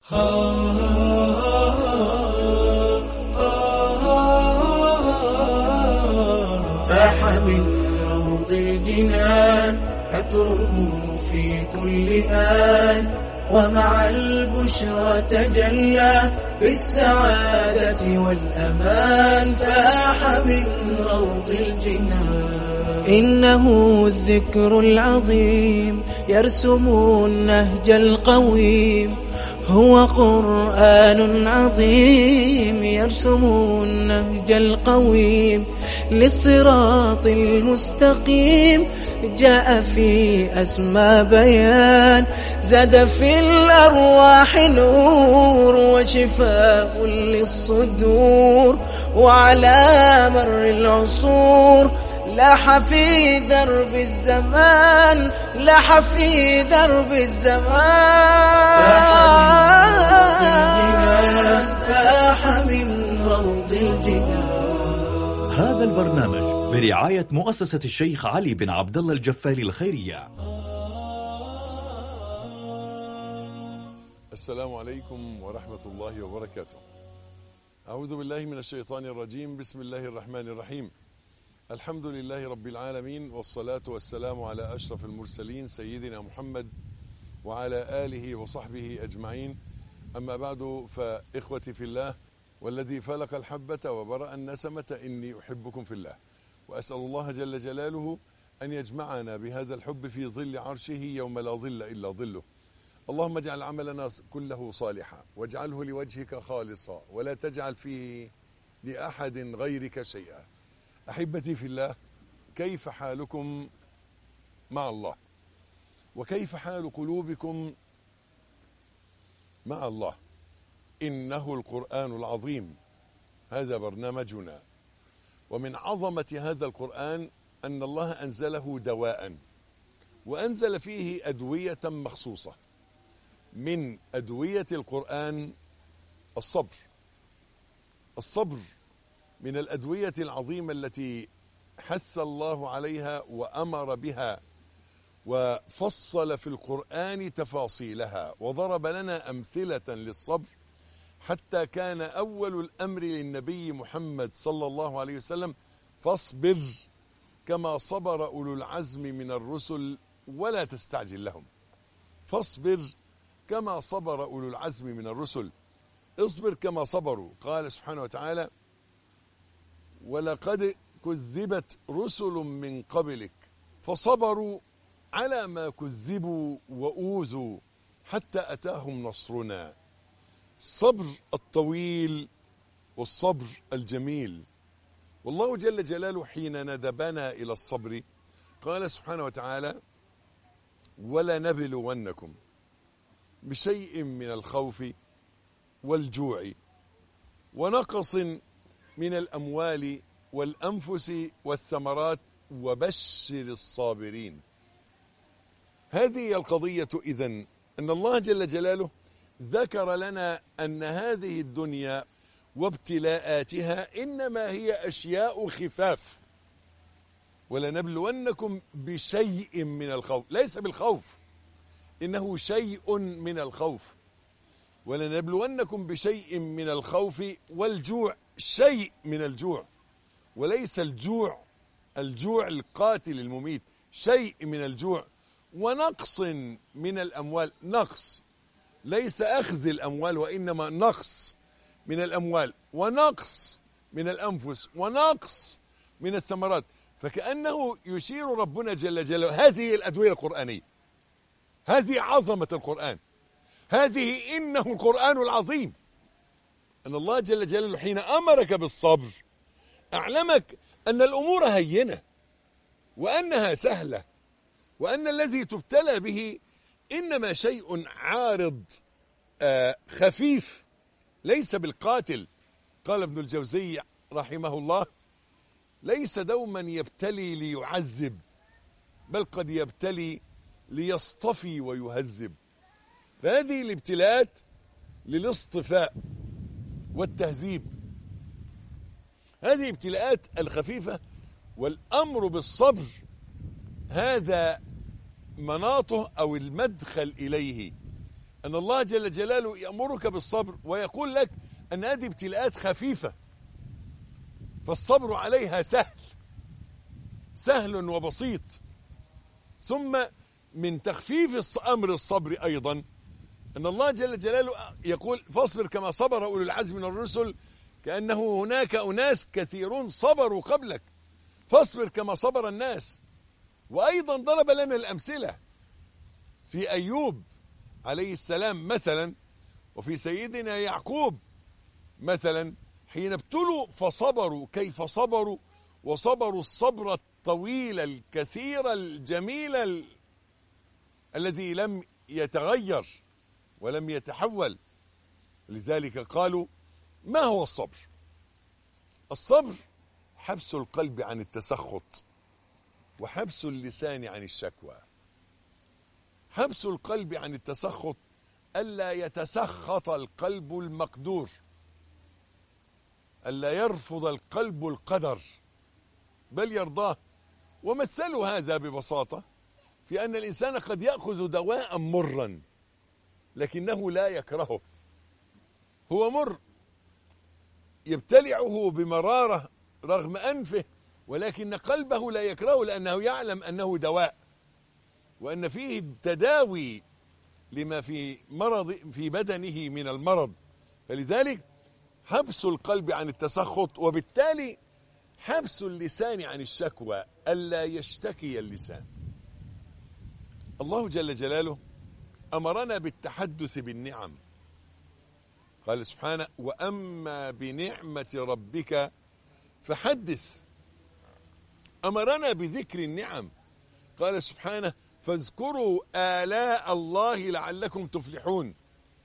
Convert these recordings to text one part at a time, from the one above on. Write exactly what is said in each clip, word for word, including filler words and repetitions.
فاح من روض الجنان عطره في كل آن، ومع البشرى تجلى بالسعادة والأمان. فاح من روض الجنان إنه الذكر العظيم يرسم النهج القويم، هو قرآن عظيم يرسم النهج القويم للصراط المستقيم. جاء في أسمى بيان، زاد في الأرواح نور وشفاء للصدور، وعلى مر العصور لاح في درب الزمان، لاح في درب الزمان. فاح من روض الجنان. هذا البرنامج برعاية مؤسسة الشيخ علي بن عبد الله الجفاري الخيرية. السلام عليكم ورحمة الله وبركاته. أعوذ بالله من الشيطان الرجيم. بسم الله الرحمن الرحيم. الحمد لله رب العالمين، والصلاة والسلام على أشرف المرسلين سيدنا محمد وعلى آله وصحبه أجمعين. أما بعد، فإخوتي في الله والذي فلق الحبة وبرأ النسمة إني أحبكم في الله، وأسأل الله جل جلاله أن يجمعنا بهذا الحب في ظل عرشه يوم لا ظل إلا ظله. اللهم اجعل عملنا كله صالحا، واجعله لوجهك خالصا، ولا تجعل فيه لأحد غيرك شيئا. أحبتي في الله، كيف حالكم مع الله؟ وكيف حال قلوبكم مع الله؟ إنه القرآن العظيم، هذا برنامجنا. ومن عظمة هذا القرآن أن الله أنزله دواء، وأنزل فيه أدوية مخصوصة. من أدوية القرآن الصبر. الصبر من الأدوية العظيمة التي حث الله عليها وأمر بها، وفصل في القرآن تفاصيلها، وضرب لنا أمثلة للصبر، حتى كان أول الأمر للنبي محمد صلى الله عليه وسلم: فاصبر كما صبر أولو العزم من الرسل ولا تستعجل لهم. فاصبر كما صبر أولو العزم من الرسل، اصبر كما صبروا. قال سبحانه وتعالى: ولقد كذبت رسل من قبلك فصبروا على ما كذبوا وأوذوا حتى أتاهم نصرنا. الصبر الطويل والصبر الجميل. والله جل جلاله حين ندبنا إلى الصبر قال سبحانه وتعالى: ولنبلونكم بشيء من الخوف والجوع ونقص من الأموال والأنفس والثمرات وبشر الصابرين. هذه القضية إذن، أن الله جل جلاله ذكر لنا أن هذه الدنيا وابتلاءاتها إنما هي أشياء خفاف. ولنبلونكم بشيء من الخوف، ليس بالخوف، إنه شيء من الخوف. ولنبلونكم بشيء من الخوف والجوع، شيء من الجوع، وليس الجوع الجوع القاتل المميت، شيء من الجوع. ونقص من الأموال، نقص ليس أخذ الأموال، وإنما نقص من الأموال، ونقص من الأنفس، ونقص من الثمرات. فكأنه يشير ربنا جل جلاله: هذه الأدوية القرآنية، هذه عظمة القرآن، هذه إنه القرآن العظيم. أن الله جل جلاله حين أمرك بالصبر أعلمك أن الأمور هينة، وأنها سهلة، وأن الذي تبتلى به إنما شيء عارض آه خفيف، ليس بالقاتل. قال ابن الجوزي رحمه الله: ليس دوما يبتلي ليعذب، بل قد يبتلي ليصطفي ويهذب. فهذه الابتلاءات للاصطفاء والتهذيب، هذه ابتلاءات الخفيفة. والأمر بالصبر هذا مناطه أو المدخل إليه. أن الله جل جلاله يأمرك بالصبر ويقول لك أن هذه ابتلاءات خفيفة، فالصبر عليها سهل سهل وبسيط. ثم من تخفيف أمر الصبر أيضا أن الله جل جلاله يقول فاصبر كما صبر أولو العزم من الرسل، كأنه هناك أناس كثيرون صبروا قبلك، فاصبر كما صبر الناس. وأيضا ضرب لنا الأمثلة في أيوب عليه السلام مثلا، وفي سيدنا يعقوب مثلا، حين ابتلوا فصبروا كيف صبروا، وصبروا الصبر الطويل الكثير الجميل ال... الذي لم يتغير ولم يتحول. لذلك قالوا ما هو الصبر؟ الصبر حبس القلب عن التسخط وحبس اللسان عن الشكوى. حبس القلب عن التسخط ألا يتسخط القلب المقدور، ألا يرفض القلب القدر بل يرضاه. ومثلوا هذا ببساطة في أن الإنسان قد يأخذ دواء مرا لكنه لا يكرهه، هو مر يبتلعه بمرارة رغم أنفه، ولكن قلبه لا يكرهه لأنه يعلم أنه دواء وأن فيه تداوي لما في مرض في بدنه من المرض. فلذلك حبس القلب عن التسخط، وبالتالي حبس اللسان عن الشكوى، ألا يشتكي اللسان. الله جل جلاله أمرنا بالتحدث بالنعم، قال سبحانه وأما بنعمة ربك فحدث. أمرنا بذكر النعم، قال سبحانه فاذكروا آلاء الله لعلكم تفلحون.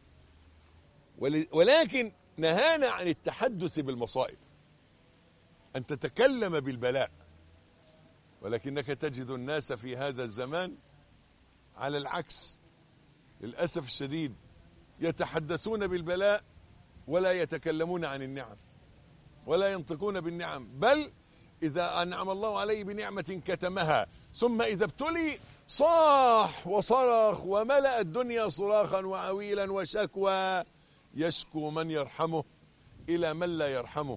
ولكن نهانا عن التحدث بالمصائب، أن تتكلم بالبلاء، ولكنك تجد الناس في هذا الزمان على العكس للأسف الشديد، يتحدثون بالبلاء ولا يتكلمون عن النعم ولا ينطقون بالنعم، بل إذا أنعم الله عليه بنعمة كتمها، ثم إذا ابتلي صاح وصرخ وملأ الدنيا صراخا وعويلا وشكوى، يشكو من يرحمه إلى من لا يرحمه.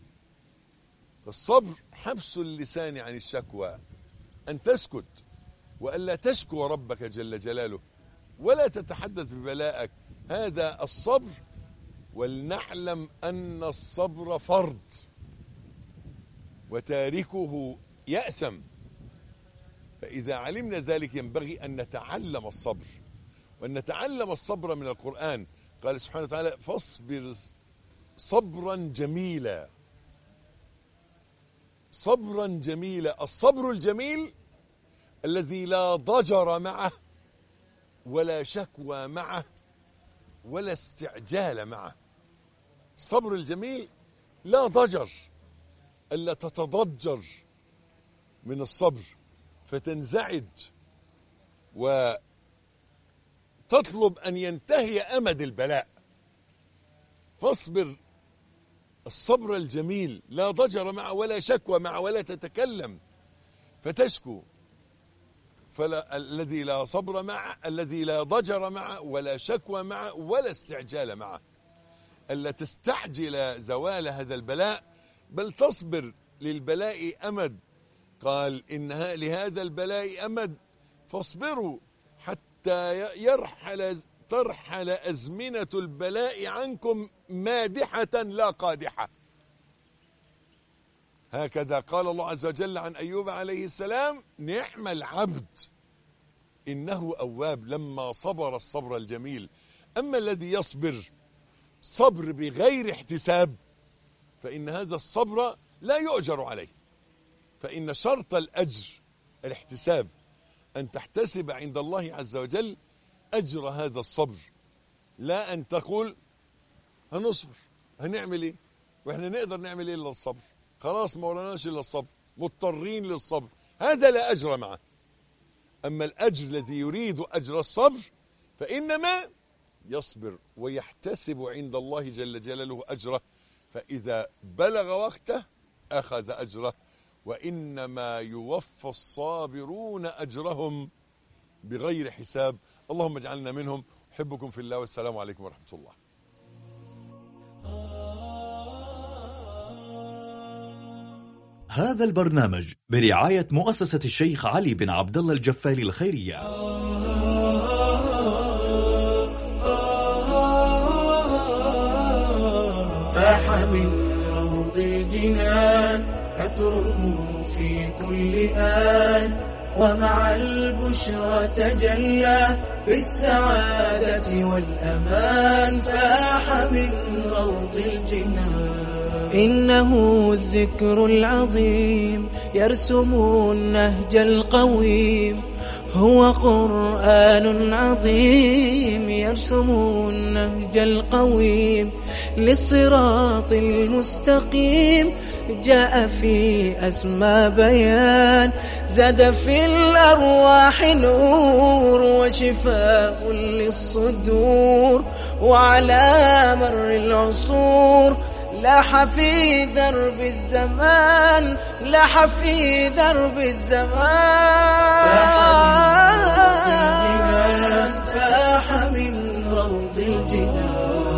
الصبر حبس اللسان عن الشكوى، أن تسكت وألا تشكو ربك جل جلاله ولا تتحدث ببلائك، هذا الصبر. ولنعلم أن الصبر فرض وتاركه يأثم، فإذا علمنا ذلك ينبغي أن نتعلم الصبر، وأن نتعلم الصبر من القرآن. قال سبحانه وتعالى فاصبر صبرا جميلا، صبرا جميلا. الصبر الجميل الذي لا ضجر معه ولا شكوى معه ولا استعجال معه. الصبر الجميل لا ضجر، ألا تتضجر من الصبر فتنزعج وتطلب أن ينتهي أمد البلاء. فاصبر الصبر الجميل لا ضجر معه ولا شكوى معه ولا تتكلم فتشكو. فلا الذي لا صبر معه، الذي لا ضجر معه ولا شكوى معه ولا استعجال معه، ألا تستعجل زوال هذا البلاء بل تصبر للبلاء أمد. قال إن لهذا البلاء أمد فاصبروا حتى يرحل ترحل أزمنة البلاء عنكم مادحة لا قادحة. هكذا قال الله عز وجل عن أيوب عليه السلام نعم العبد إنه أواب لما صبر الصبر الجميل. أما الذي يصبر صبر بغير احتساب فإن هذا الصبر لا يؤجر عليه، فإن شرط الأجر الاحتساب، أن تحتسب عند الله عز وجل أجر هذا الصبر، لا أن تقول هنصبر هنعمل إيه وإحنا نقدر نعمل إيه إلا الصبر، خلاص ما ورناش إلا الصبر، مضطرين للصبر، هذا لا أجر معه. أما الأجر الذي يريد أجر الصبر فإنما يصبر ويحتسب عند الله جل جلاله أجره، فإذا بلغ وقته أخذ أجره. وإنما يوفى الصابرون أجرهم بغير حساب. اللهم اجعلنا منهم. أحبكم في الله والسلام عليكم ورحمة الله. هذا البرنامج برعاية مؤسسة الشيخ علي بن عبد الله الجفالي الخيرية. فاح من روض الجنان عطره في كل آن، ومع البشرى تجلى بالسعادة والأمان. فاح من روض الجنان إنه الذكر العظيم يرسم النهج القويم، هو قرآن عظيم يرسم النهج القويم للصراط المستقيم. جاء في أسمى بيان، زاد في الأرواح نور وشفاء للصدور، وعلى مر العصور لاح في درب الزمان، لاح في درب الزمان. فاح من روض الجنان.